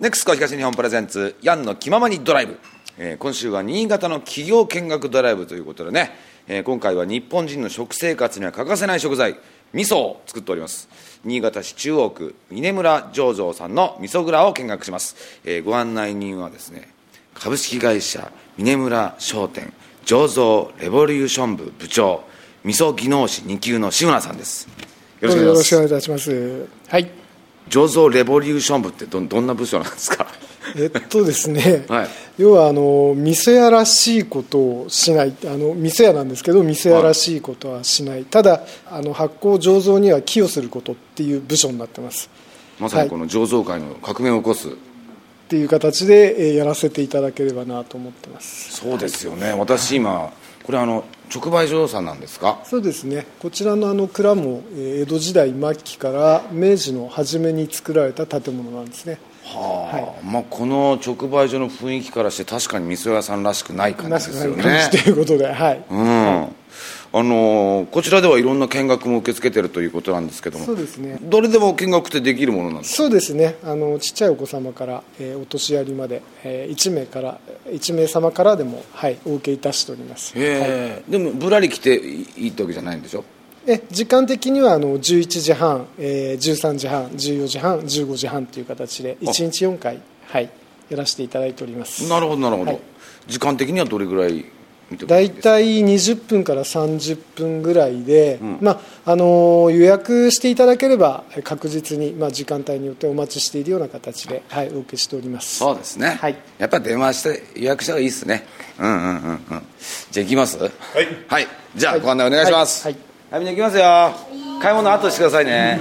ネクスコ東日本プレゼンツヤンの気ままにドライブ、今週は新潟の企業見学ドライブということでね、今回は日本人の食生活には欠かせない食材味噌を作っております。新潟市中央区峰村醸造さんの味噌蔵を見学します。ご案内人はですね、株式会社峰村商店醸造レボリューション部部長味噌技能士2級の志村さんです。よろしくお願いいたします。 はい。 醸造レボリューション部って どんな部署なんですか？ ですね、 はい、 要は味噌屋らしいことをしない、味噌屋なんですけど味噌屋らしいことはしない、はい、ただ発酵醸造には寄与することっていう部署になってます。 まさにこの醸造界の革命を起こす、 っていう形でやらせていただければなと思ってます。 そうですよね、はい、私今これ直売所さんなんですか？ そうですね、こちらの蔵も江戸時代末期から明治の初めに作られた建物なんですね。 はい、この直売所の雰囲気からして確かに味噌屋さんらしくない感じですよね。 ということで、はい、 こちらではいろんな見学も受け付けているということなんですけども。 そうですね、 誰でも見学ってできるものなんですか？ そうですね、ちっちゃいお子様から、お年寄りまで、1名様からでも、はい、お受けいたしております。 でもぶらり来ていいってわけじゃないんでしょ？ 時間的には11時半、13時半、14時半、15時半という形で1日4回、はい、やらせていただいております。 なるほどなるほど、はい、時間的にはどれぐらい見てもいいですか？ 大体20分から30分ぐらいで、予約していただければ確実に、時間帯によってお待ちしているような形で、はい、お受けしております。 そうですね、はい、やっぱり電話して予約した方がいいですね。じゃあ行きます？はい、はい、じゃあご案内お願いします。はい、はい、みんな行きますよ。買い物後してくださいね。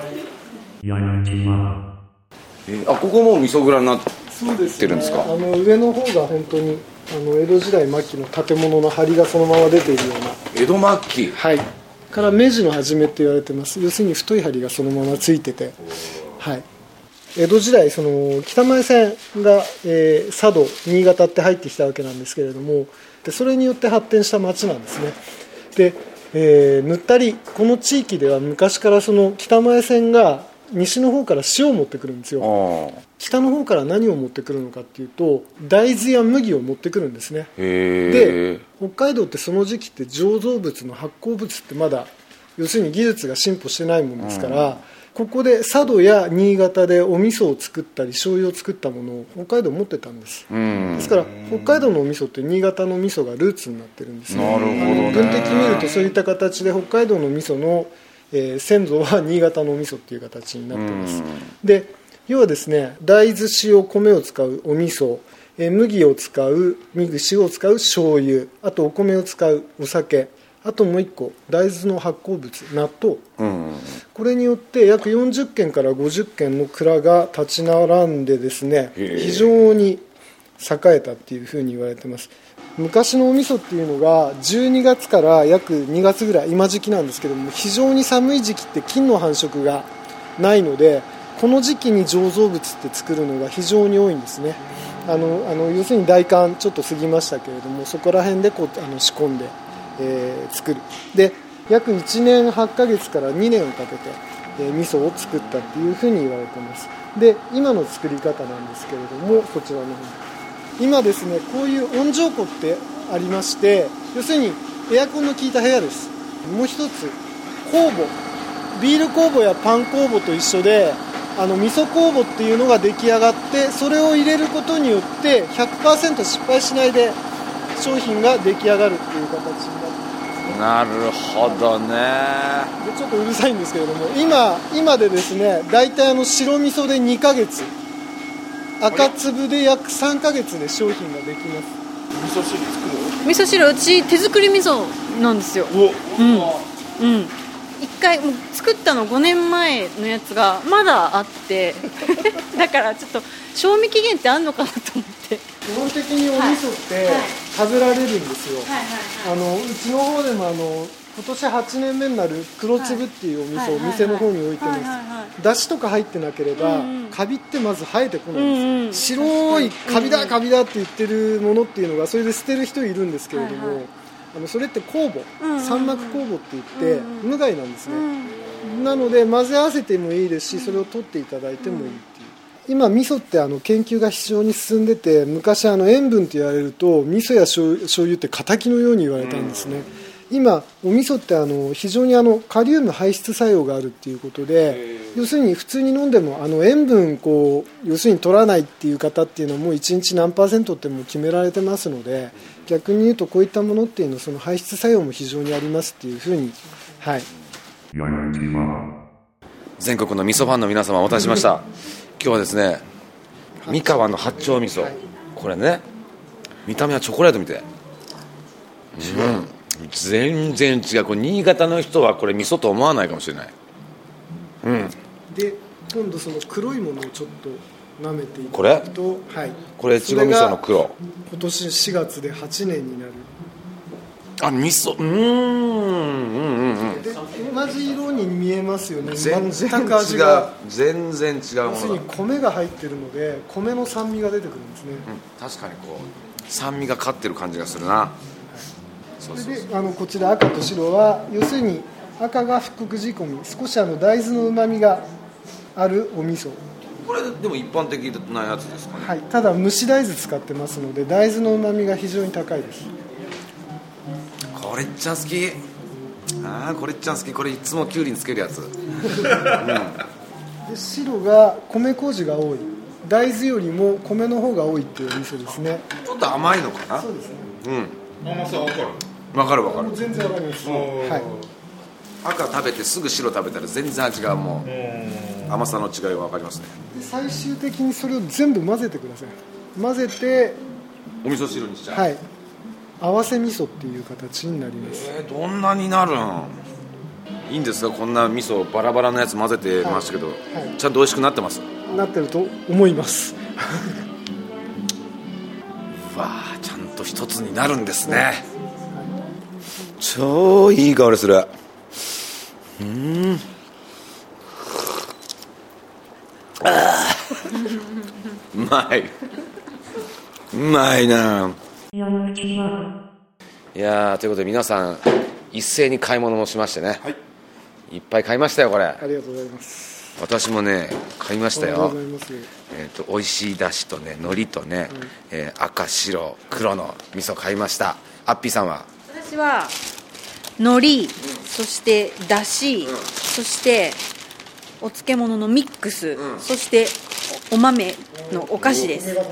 ここも味噌蔵になってるんですか？ 上の方が本当に江戸時代末期の建物の梁がそのまま出ているような。 江戸末期、 はい、から明治の初めって言われてます。要するに太い梁がそのままついてて、はい、江戸時代北前線が、佐渡新潟って入ってきたわけなんですけれども、でそれによって発展した町なんですね。でぬったりこの地域では昔から北前線が西の方から塩を持ってくるんですよ。北の方から何を持ってくるのかっていうと大豆や麦を持ってくるんですね。で北海道ってその時期って醸造物の発酵物ってまだ要するに技術が進歩してないものですから、ここで佐渡や新潟でお味噌を作ったり醤油を作ったものを北海道持ってたんです。ですから北海道のお味噌って新潟の味噌がルーツになってるんですね。 なるほどね。 文的に見るとそういった形で北海道の味噌の、先祖は新潟の味噌っていう形になっています。で要はですね、大豆塩米を使うお味噌、麦を使う塩を使う醤油、あとお米を使うお酒、あともう一個大豆の発酵物納豆、これによって約40軒から50軒の蔵が立ち並んでですね、非常に栄えたっていうふうに言われてます。昔のお味噌っていうのが12月から約2月ぐらい、今時期なんですけども、非常に寒い時期って菌の繁殖がないので、この時期に醸造物って作るのが非常に多いんですね。要するに大寒ちょっと過ぎましたけれども、そこら辺で仕込んで作る。で約1年8ヶ月から2年をかけて、味噌を作ったっていうふうに言われています。で今の作り方なんですけれども、こちらの方今ですね、こういう温浄庫ってありまして、要するにエアコンの効いた部屋です。もう一つ酵母、ビール酵母やパン酵母と一緒で味噌酵母っていうのが出来上がって、それを入れることによって 100% 失敗しないで商品が出来上がるっていう形になっていますね。 なるほどね。 でちょっとうるさいんですけれども、今でですね、大体白味噌で2ヶ月、赤粒で約3ヶ月で商品ができます。 味噌汁作る？ 味噌汁うち手作り味噌なんですよ。一回もう作ったの5年前のやつがまだあってだからちょっと賞味期限ってあんのかなと思って。 基本的にお味噌って食べられるんですよ。うちの方でも今年8年目になる黒粒っていうお味噌をお店の方に置いてます。だしとか入ってなければカビってまず生えてこないんです。白いカビだカビだって言ってるものっていうのがそれで捨てる人いるんですけれども、それって酵母、三膜酵母って言って無害なんですね。なので混ぜ合わせてもいいですし、それを取っていただいてもいいっていう。 今味噌って研究が非常に進んでて、昔塩分と言われると味噌や醤油って敵のように言われたんですね。今お味噌って非常にカリウム排出作用があるっていうことで、要するに普通に飲んでも塩分要するに取らないっていう方っていうのはもう1日何%ってもう決められてますので、逆に言うとこういったものっていうのはその排出作用も非常にありますっていうふうに、はい、 全国の味噌ファンの皆様お待たせしました。今日はですね、三河の八丁味噌、これね、見た目はチョコレートみたい、全然違う。これ新潟の人はこれ味噌と思わないかもしれない。 で今度その黒いものをちょっと舐めていたこれだくと、はい、 これ越後味噌の黒、 今年4月で8年になる。 味噌で同じ色に見えますよね。 全然全く味が全然違うも要するのだ。 に米が入ってるので米の酸味が出てくるんですね。 確かに酸味が勝ってる感じがするな。 それでこちら赤と白は要するに赤が復刻仕込み、少し大豆のうまみがあるお味噌。 これでも一般的なやつですかね。 はい、ただ蒸し大豆使ってますので大豆のうまみが非常に高いです。 これっちゃ好き。これっちゃ好き。これいつもきゅうりにつけるやつ。 で白が米麹が多い、大豆よりも米の方が多いっていうお味噌ですね。 ちょっと甘いのかな。 そうですね。 甘さわかる。 わかるわかる。 全然わかります。はい。 赤食べてすぐ白食べたら全然味がもう甘さの違いが分かりますね。 で最終的にそれを全部混ぜてください。混ぜてお味噌汁にしちゃう。 はい、合わせ味噌っていう形になります。 どんなになるんいいんですか。こんな味噌バラバラのやつ混ぜてましたけど、ちゃんと美味しくなってます。 なってると思いますわあ、ちゃんと一つになるんですね。超いい香りする。うまい。うまいな。いやー、ということで皆さん一斉に買い物もしましてね、いっぱい買いましたよ。これありがとうございます。 私もね買いましたよ。 ありがとうございます。 美味しいだしとね、海苔とね、赤白黒の味噌買いました。アッピーさんは？ 私は海苔、そしてだし、そしてお漬物のミックス、そしてお豆のお菓子です。はい、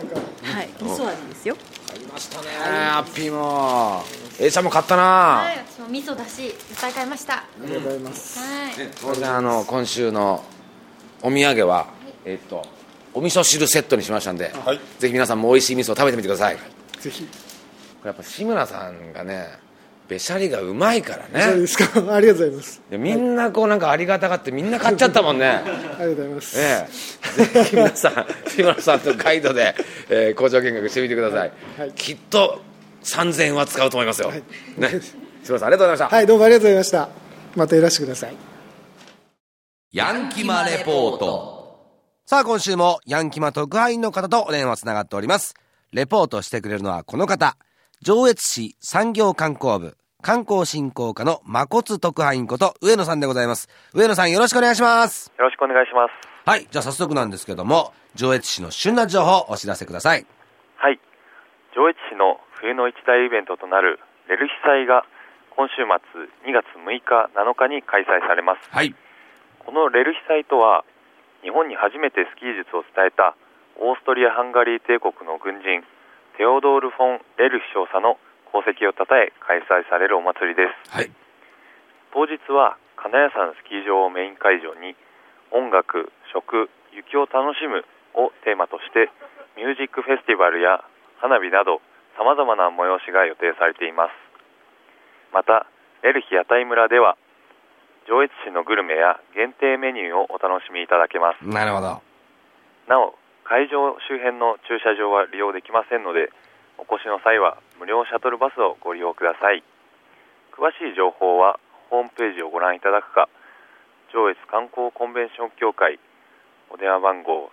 味噌味ですよ。 買いましたね。アッピーもちゃんも買ったな。 はい、私も味噌だしいっぱい買いました。 ありがとうございます。 はい。 当然今週のお土産はお味噌汁セットにしましたんで、ぜひ皆さんも美味しい味噌を食べてみてください。 ぜひ。 これやっぱ志村さんがねべしゃりがうまいからね。 そうですか。ありがとうございます。 みんななんかありがたがってみんな買っちゃったもんね。 ありがとうございます。 ぜひ皆さん志村さんとガイドで、工場見学してみてください。きっと3000円は使うと思いますよ。ね、志村さんありがとうございました。 はい、どうもありがとうございました。またいらしてください。 ヤンキマレポート。さあ今週もヤンキマ特派員の方とお電話つながっております。レポートしてくれるのはこの方、上越市産業観光部観光振興課の真骨特派員こと上野さんでございます。上野さんよろしくお願いします。 よろしくお願いします。 はい、じゃあ早速なんですけども、上越市の旬な情報をお知らせください。 はい、上越市の冬の一大イベントとなるレルヒ祭が今週末2月6日7日に開催されます。 はい。 このレルヒ祭とは日本に初めてスキー術を伝えたオーストリア・ハンガリー帝国の軍人テオドール・フォン・レルヒ少佐の功績をたたえ開催されるお祭りです。 はい。 当日は金谷山スキー場をメイン会場に音楽、食、雪を楽しむをテーマとしてミュージックフェスティバルや花火などさまざまな催しが予定されています。またレルヒ屋台村では上越市のグルメや限定メニューをお楽しみいただけます。 なるほど。 なお会場周辺の駐車場は利用できませんので、お越しの際は無料シャトルバスをご利用ください。詳しい情報はホームページをご覧いただくか、上越観光コンベンション協会お電話番号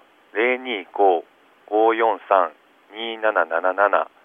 025-543-2777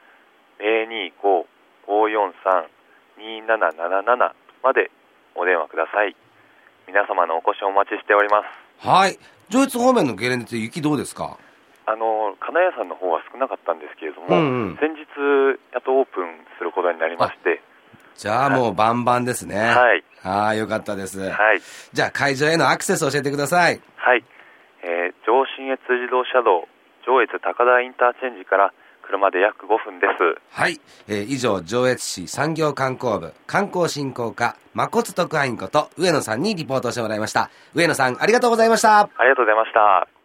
025-543-2777 までお電話ください。皆様のお越しをお待ちしております。 はい。上越方面のゲレンデって雪どうですか？ 金谷さんの方は少なかったんですけれども、先日やっとオープンすることになりまして。 じゃあもうバンバンですね。 はい。 よかったです。 はい。 じゃあ会場へのアクセスを教えてください。 はい。上信越自動車道上越高田インターチェンジから車で約5分です。 はい。以上、上越市産業観光部観光振興課まこつ特派員こと上野さんにリポートしてもらいました。上野さん、ありがとうございました。 ありがとうございました。